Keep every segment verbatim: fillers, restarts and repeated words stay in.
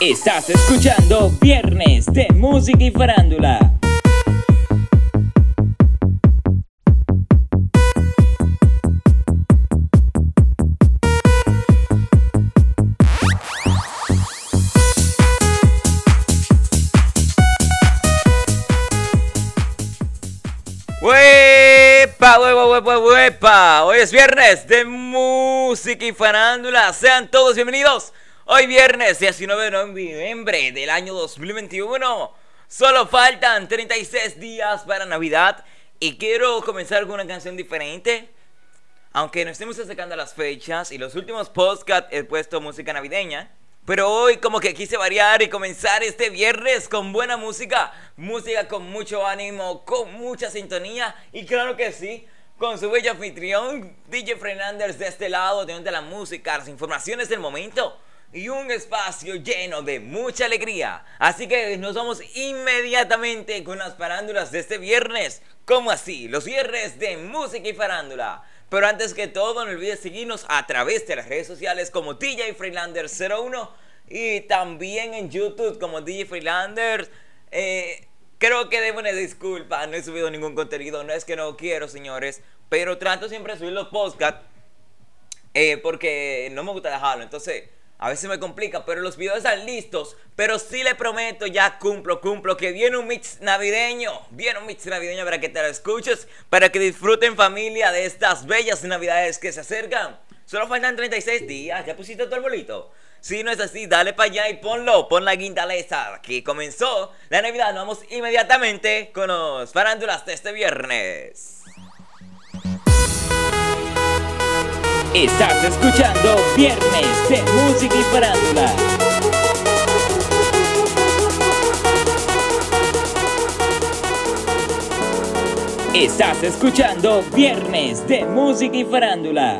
Estás escuchando Viernes de Música y Farándula. ¡Huepa, huepa, huepa, huepa! Hoy es Viernes de Música y Farándula. Sean todos bienvenidos. Hoy viernes diecinueve de noviembre del año dos mil veintiuno. Solo faltan treinta y seis días para Navidad. Y quiero comenzar con una canción diferente. Aunque nos estemos acercando a las fechas y los últimos podcasts he puesto música navideña. Pero hoy como que quise variar y comenzar este viernes con buena música. Música con mucho ánimo, con mucha sintonía. Y claro que sí, con su bello anfitrión D J Fernández de este lado, teniendo la música, las informaciones del momento y un espacio lleno de mucha alegría. Así que nos vamos inmediatamente con las farándulas de este viernes. ¿Cómo así? Los viernes de Música y Farándula. Pero antes que todo, no olvides seguirnos a través de las redes sociales como D J Freelander cero uno y también en YouTube como D J Freelander. Eh, creo que debo una disculpa, no he subido ningún contenido, no es que no quiero, señores, pero trato siempre de subir los podcasts eh, porque no me gusta dejarlo, entonces a veces me complica, pero los videos están listos. Pero sí le prometo, ya cumplo, cumplo, que viene un mix navideño. Viene un mix navideño para que te lo escuches, para que disfruten, familia, de estas bellas navidades que se acercan. Solo faltan treinta y seis días, ¿ya pusiste todo el bolito? Si no es así, dale para allá y ponlo, pon la guindaleza, que comenzó la Navidad. Nos vamos inmediatamente con los farándulas de este viernes. Estás escuchando Viernes de Música y Farándula. Estás escuchando Viernes de Música y Farándula.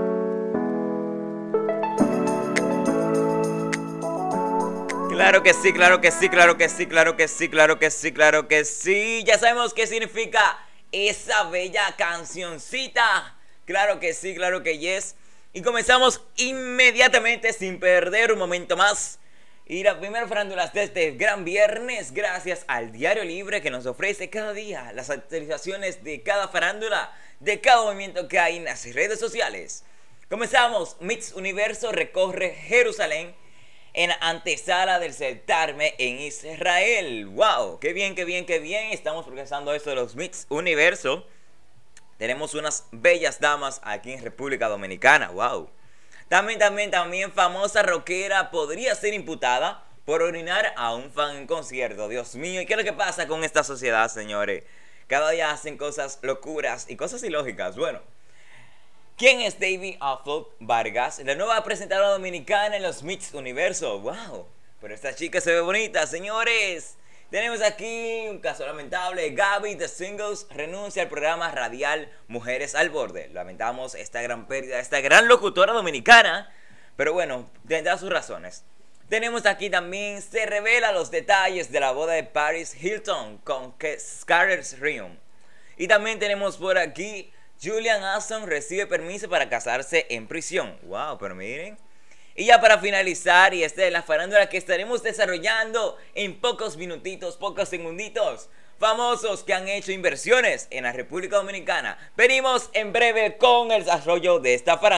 Claro que sí, claro que sí, claro que sí, claro que sí, claro que sí, claro que sí. Ya sabemos qué significa esa bella cancioncita. Claro que sí, claro que yes. Y comenzamos inmediatamente sin perder un momento más. Y la primera farándula de este gran viernes, gracias al Diario Libre que nos ofrece cada día las actualizaciones de cada farándula, de cada movimiento que hay en las redes sociales. Comenzamos, Mix Universo recorre Jerusalén en antesala del certamen en Israel. ¡Wow! ¡Qué bien, qué bien, qué bien! Estamos progresando esto de los Mix Universo. Tenemos unas bellas damas aquí en República Dominicana, wow. También, también, también famosa rockera podría ser imputada por orinar a un fan en concierto. Dios mío, ¿y qué es lo que pasa con esta sociedad, señores? Cada día hacen cosas locuras y cosas ilógicas. Bueno, ¿quién es David Affleck Vargas? La nueva presentadora dominicana en los Mix Universo. Wow, pero esta chica se ve bonita, señores. Tenemos aquí un caso lamentable. Gaby de Singles renuncia al programa radial Mujeres al Borde. Lamentamos esta gran pérdida, esta gran locutora dominicana. Pero bueno, tendrá sus razones. Tenemos aquí también, se revela los detalles de la boda de Paris Hilton con Scarlett Rion. Y también tenemos por aquí, Julian Aston recibe permiso para casarse en prisión. Wow, pero miren. Y ya para finalizar, y esta es la farándula que estaremos desarrollando en pocos minutitos, pocos segunditos. Famosos que han hecho inversiones en la República Dominicana. Venimos en breve con el desarrollo de esta farándula.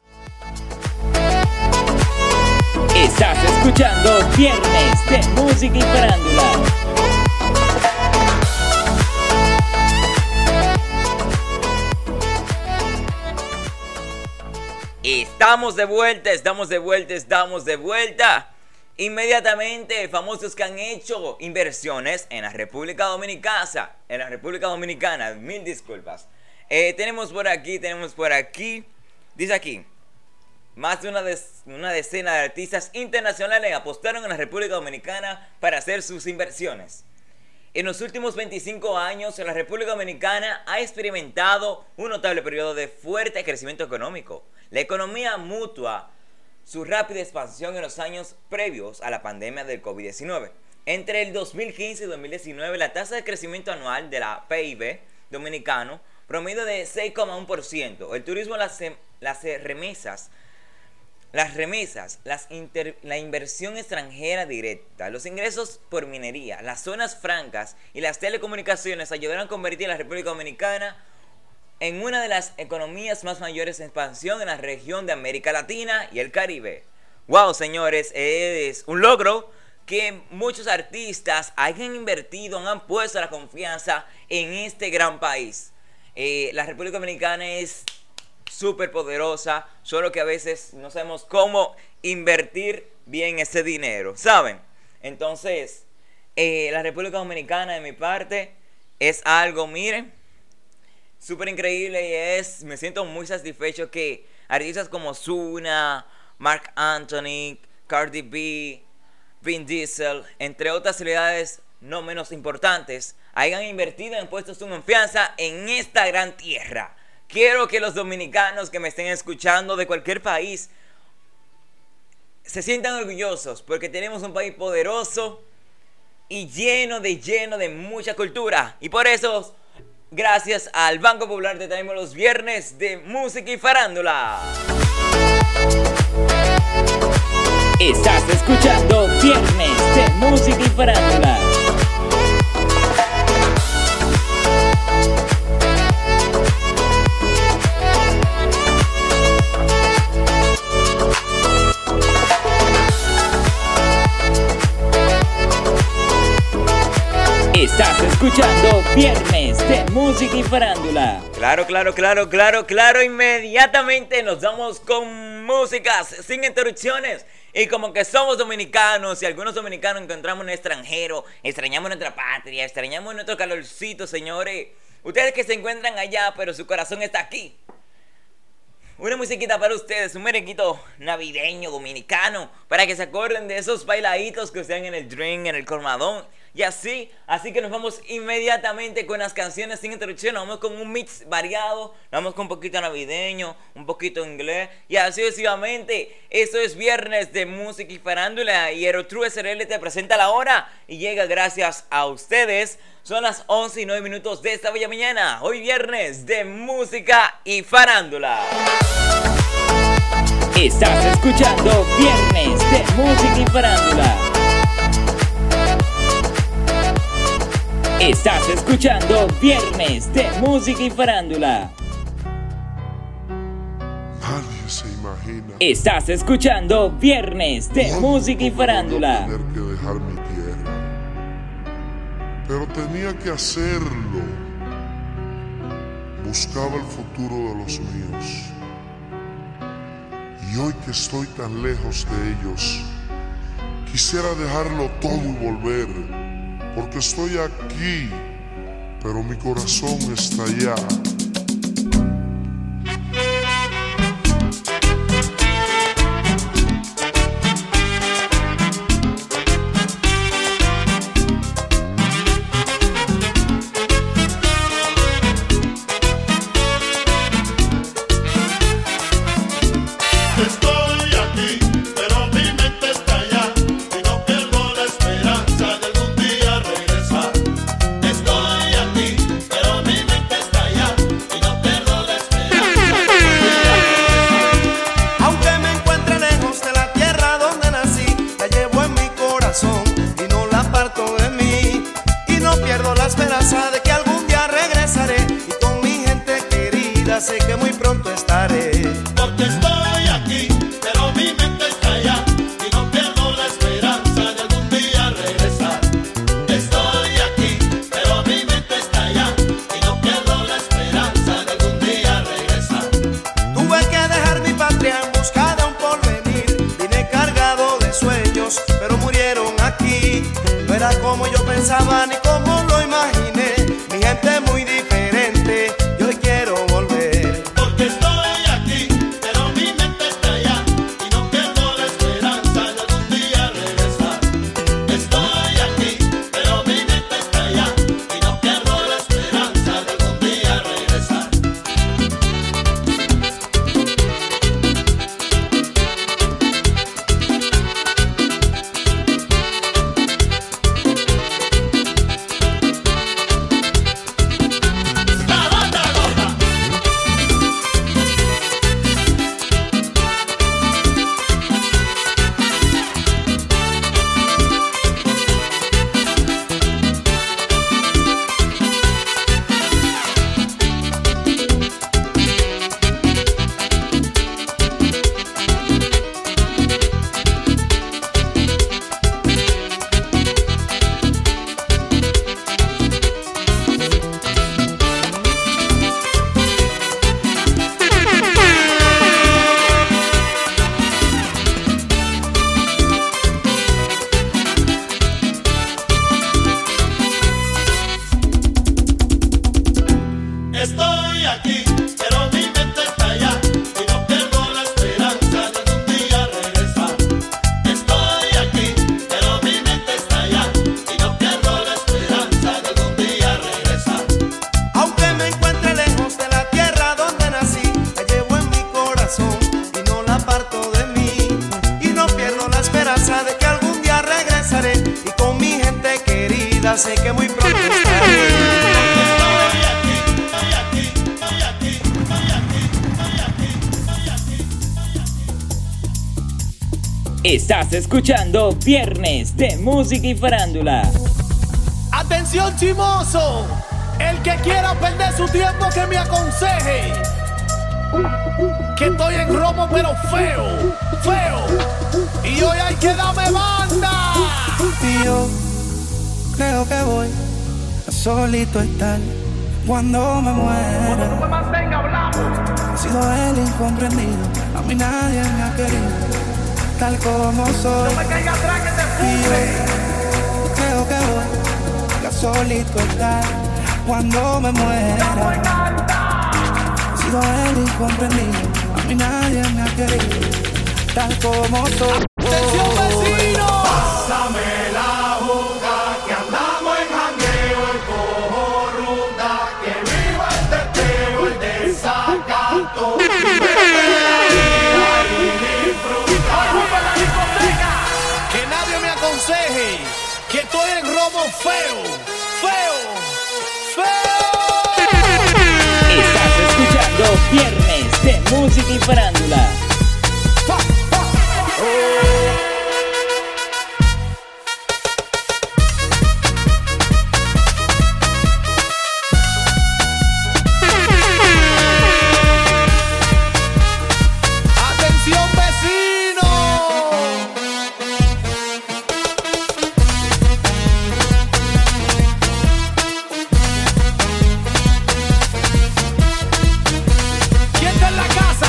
Estás escuchando Viernes de Música y Farándula. Estamos de vuelta, estamos de vuelta, estamos de vuelta. Inmediatamente, famosos que han hecho inversiones en la República Dominicana. En la República Dominicana, mil disculpas. Eh, tenemos por aquí, tenemos por aquí. Dice aquí, más de una, de, una decena de artistas internacionales apostaron en la República Dominicana para hacer sus inversiones. En los últimos veinticinco años, la República Dominicana ha experimentado un notable periodo de fuerte crecimiento económico. La economía mutua su rápida expansión en los años previos a la pandemia del COVID diecinueve. Entre el dos mil quince y dos mil diecinueve, la tasa de crecimiento anual de la P I B dominicano promedio de seis coma uno por ciento. El turismo, las, las remesas las remesas, las inter, la inversión extranjera directa, los ingresos por minería, las zonas francas y las telecomunicaciones ayudaron a convertir a la República Dominicana en una de las economías más mayores en expansión en la región de América Latina y el Caribe. Wow, señores, es un logro que muchos artistas hayan invertido, han puesto la confianza en este gran país. Eh, la República Dominicana es súper poderosa, solo que a veces no sabemos cómo invertir bien ese dinero, ¿saben? Entonces, eh, la República Dominicana de mi parte es algo, miren, súper increíble y es, me siento muy satisfecho que artistas como Ozuna, Marc Anthony, Cardi B, Vin Diesel, entre otras celebridades no menos importantes, hayan invertido en puestos de confianza en esta gran tierra. Quiero que los dominicanos que me estén escuchando de cualquier país se sientan orgullosos porque tenemos un país poderoso y lleno de lleno de mucha cultura. Y por eso, gracias al Banco Popular, te traemos los viernes de música y farándula. Estás escuchando Viernes de Música y Farándula. Estás escuchando Viernes de Música y Farándula. Claro, claro, claro, claro, claro. Inmediatamente nos vamos con músicas sin interrupciones. Y como que somos dominicanos y algunos dominicanos encontramos en el extranjero, extrañamos nuestra patria, extrañamos nuestro calorcito, señores. Ustedes que se encuentran allá, pero su corazón está aquí. Una musiquita para ustedes, un merenguito navideño, dominicano, para que se acuerden de esos bailaditos que ustedes en el drink, en el colmadón. Y así, así que nos vamos inmediatamente con las canciones sin interrupción. Nos vamos con un mix variado, nos vamos con un poquito navideño, un poquito inglés y así sucesivamente. Eso es Viernes de Música y Farándula y Aerotrue S R L te presenta la hora y llega gracias a ustedes. Son las once y nueve minutos de esta bella mañana. Hoy Viernes de Música y Farándula. Estás escuchando Viernes de Música y Farándula. Estás escuchando Viernes de Música y Farándula. Nadie se imagina. Estás escuchando Viernes de Música y Farándula. Tener que dejar mi tierra, pero tenía que hacerlo. Buscaba el futuro de los míos. Y hoy que estoy tan lejos de ellos, quisiera dejarlo todo y volver. Porque estoy aquí, pero mi corazón está allá. Sé que muy pronto estaré. Porque estoy aquí, pero mi mente está allá y no pierdo la esperanza de algún día regresar. Estoy aquí, pero mi mente está allá y no pierdo la esperanza de algún día regresar. Tuve que dejar mi patria en busca de un porvenir. Vine cargado de sueños, pero murieron aquí. No era como yo pensaba ni como lo imaginé. Mi gente muy diferente y hoy quiero volver. ya sé que muy pronto estaré. Estoy aquí, estoy aquí, estoy aquí, estoy aquí, estoy aquí, estoy aquí, estoy aquí. Estás escuchando Viernes de Música y Farándula. Atención chimoso, el que quiera perder su tiempo que me aconseje. Que estoy en romo pero feo, feo. Y hoy hay que darme banda. Y yo creo que voy a solito estar cuando me muera. No me mantenga hablando. He sido el incomprendido, a mí nadie me ha querido tal como soy. No me caiga atrás que te Y fume. yo creo que voy a solito estar cuando me muera. He sido el incomprendido, a mí nadie me ha querido tal como soy. Atención vecino. Pásame la juga, que andamos en jangueo, el cojo ruta, que viva el teteo, el desacato. Que nadie me aconseje que estoy en romo feo, feo, feo. Estás escuchando Viernes de Música y Farándula. Atención vecino. ¿Quién está en la casa?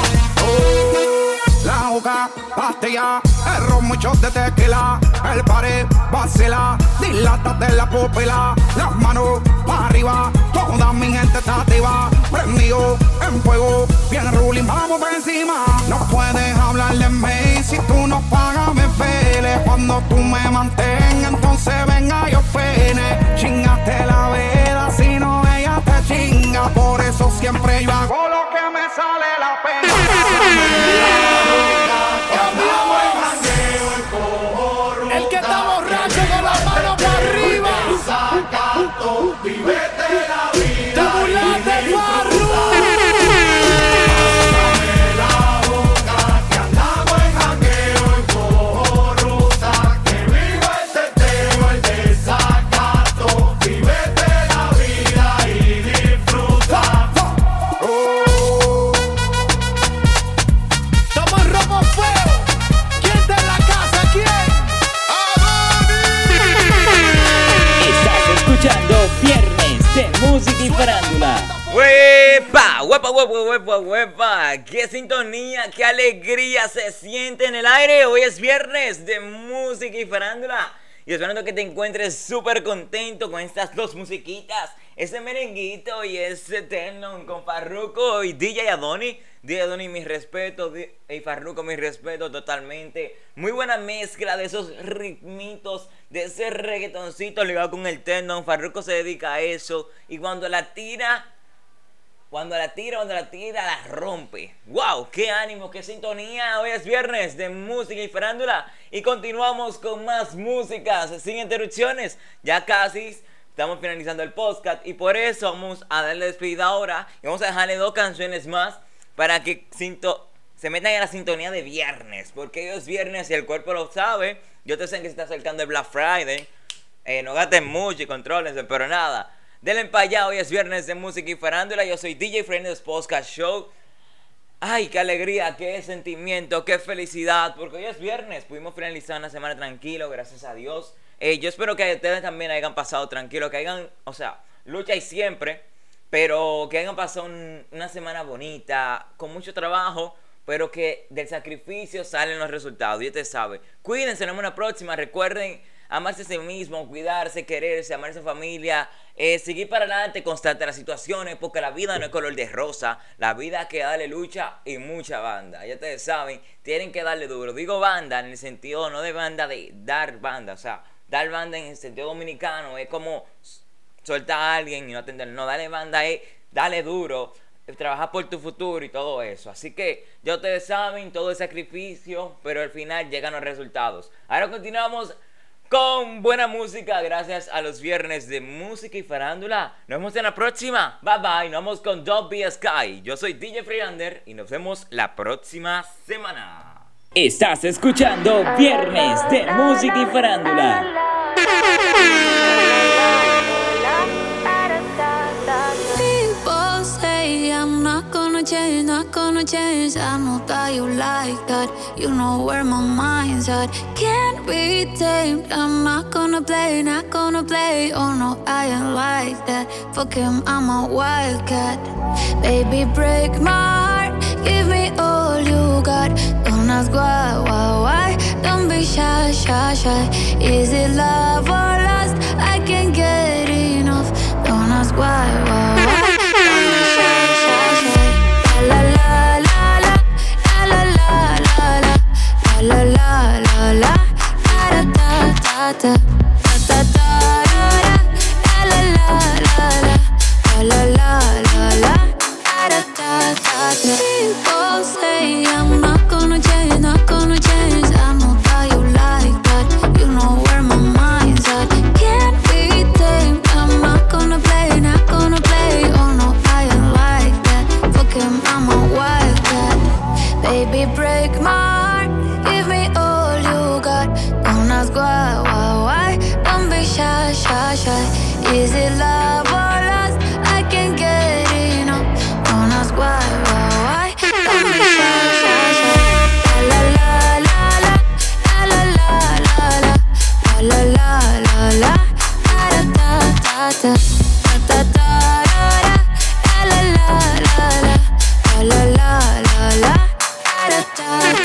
La juca, pastilla, el ron, muchos de tequila, el pared, vacila, dilata de la pupila, las manos para arriba, toda mi gente está activa, prendido en fuego, bien ruling, vamos por encima. No puedes hablar de mí si tú no pagas me pele, cuando tú me mantengas, entonces venga yo pene, chingaste la vela, si no ella te chinga, por eso siempre yo hago lo que me sale la pena. El que está borracho con la mano para arriba. Te burlaste, Farru. Estamos en romo feo. ¿Quién está en la casa? ¿Quién? Estás escuchando Viernes de Música y Farándula. ¡Huepa! ¡Huepa, huepa, huepa, huepa! ¡Qué sintonía, qué alegría se siente en el aire! Hoy es viernes de música y farándula. Y esperando que te encuentres súper contento con estas dos musiquitas. Ese merenguito y ese Tenon con Farruko y D J Adoni. D J Adoni, mi respeto. Y Farruko, mi respeto totalmente. Muy buena mezcla de esos ritmitos, de ese reggaetoncito ligado con el Tenon. Farruko se dedica a eso. Y cuando la tira... Cuando la tira, cuando la tira, la rompe. ¡Wow! ¡Qué ánimo, qué sintonía! Hoy es viernes de música y farándula. Y continuamos con más músicas sin interrupciones. Ya casi estamos finalizando el podcast. Y por eso vamos a darle despedida ahora. Y vamos a dejarle dos canciones más para que sinto, se metan en la sintonía de viernes. Porque hoy es viernes y el cuerpo lo sabe. Yo te sé que se está acercando el Black Friday. Eh, no gasten mucho y contrólense, pero nada. Denle para allá, hoy es viernes de música y farándula. Yo soy D J Fernández Podcast Show. Ay, qué alegría, qué sentimiento, qué felicidad, porque hoy es viernes. Pudimos finalizar una semana tranquilo, gracias a Dios. eh, Yo espero que ustedes también hayan pasado tranquilo, que hayan, o sea, lucha y siempre, pero que hayan pasado un, una semana bonita, con mucho trabajo, pero que del sacrificio salen los resultados. Y usted sabe, cuídense, nos vemos en la próxima. Recuerden amarse a sí mismo, cuidarse, quererse, amarse a su familia, eh, seguir para adelante, constante las situaciones, porque la vida no es color de rosa. La vida hay que darle lucha y mucha banda. Ya ustedes saben, tienen que darle duro. Digo banda en el sentido no de banda de dar banda, o sea, dar banda en el sentido dominicano es como soltar a alguien y no atender. No, darle banda es darle duro, trabajar por tu futuro y todo eso. Así que ya ustedes saben, todo es sacrificio, pero al final llegan los resultados. Ahora continuamos con buena música, gracias a los viernes de música y farándula. Nos vemos en la próxima. Bye bye. Nos vamos con Don't Be a Sky. Yo soy D J Freelander y nos vemos la próxima semana. Estás escuchando Viernes de Música y Farándula. People say I'm not gonna change, not gonna change. I know that you like that. You know where my mind's at. Can't be tamed. I'm not gonna play, not gonna play. Oh no, I ain't like that. Fuck him, I'm a wildcat. Baby, break my heart. Give me all you got. Don't ask why, why, why. Don't be shy, shy, shy. Is it love or lust? I can't get enough. Don't ask why, why, why. Don't be shy, shy, shy. La la la la la la la la la la la la la la da da da da da da da la la la la la la la la da da da da. People say I'm not gonna change, not gonna change. I know that you like that. You know where my mind's at. Can't be tamed. I'm not gonna play, not gonna play. Oh no, I ain't like that. Fuck him, I'm a wildcat. Baby, break my heart. Give me all you got. Don't ask why, why, why. Don't be shy, shy, shy. Is it love or lust? I can't get enough. Don't ask why, why, why. Don't be shy, shy, shy. La la la la la la la la la la la la la da da da da da da da da la la la la la la la la da da da.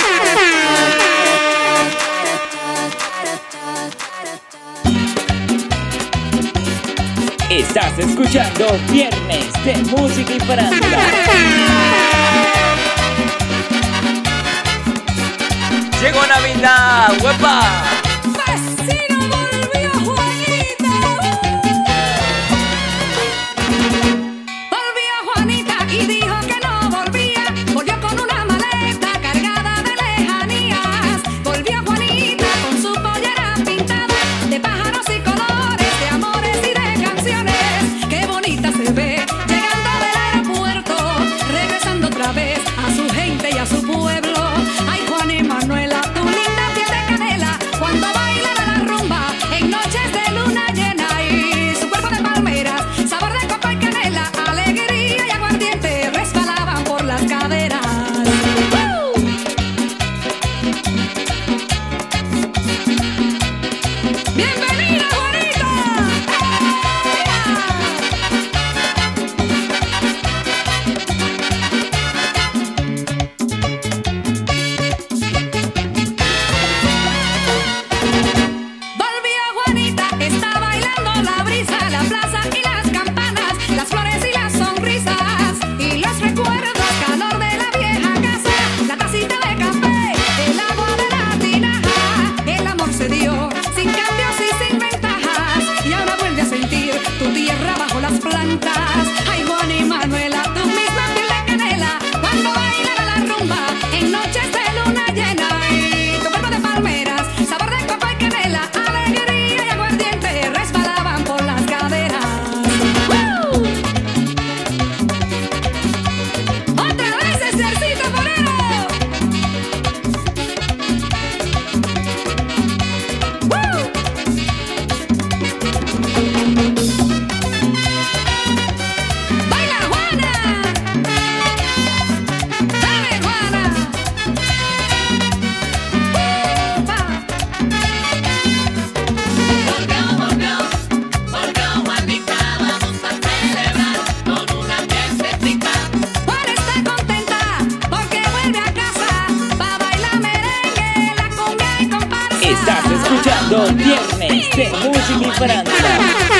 Estás escuchando Viernes de Música y Farándula. Llegó Navidad, ¡huepa! Vecino, volvió Juanita. Volvió Juanita y dijo que no volvía. Volvió con una maleta cargada de lejanías. Volvió Juanita con su pollera pintada de pájaros y colores, de amores y de canciones. Qué bonita se ve llegando del aeropuerto, regresando otra vez a su gente y a su pueblo. Ay, Juan y Manuela, tu linda piel de canela, cuando bailan a la rumba en noches de luna llena. Y su cuerpo de palmeras, sabor de copa y canela, alegría y aguardiente resbalaban por las caderas. ¡Uh! ¡Bienvenida, Juanita! Volvió Juanita, está bailando la brisa, la plaza y las campanas, las flores y las sonrisas y los recuerdos, calor de la vieja casa, la tacita de café, el agua de la tinaja. El amor se dio sin cambios y sin ventajas, y ahora vuelve a sentir tu tierra bajo las plantas. Ay, Juan y Manuela, tu misma piel de canela, cuando bailan a la rumba en noches de luna llena. Y tu cuerpo de palmeras, sabor de copa y canela, alegría y aguardiente resbalaban por las caderas. ¡Woo! ¡Otra vez Estercito Moreno! ¡Woo! ¡Baila, Juana! ¡Dale, Juana! ¡Upa! Volvió, volvió, volvió Juanita, vamos a celebrar con una fiestecita. Juana está contenta porque vuelve a casa pa' bailar merengue, la cumbia y comparsa. Estás escuchando Viernes de Música y Farándula.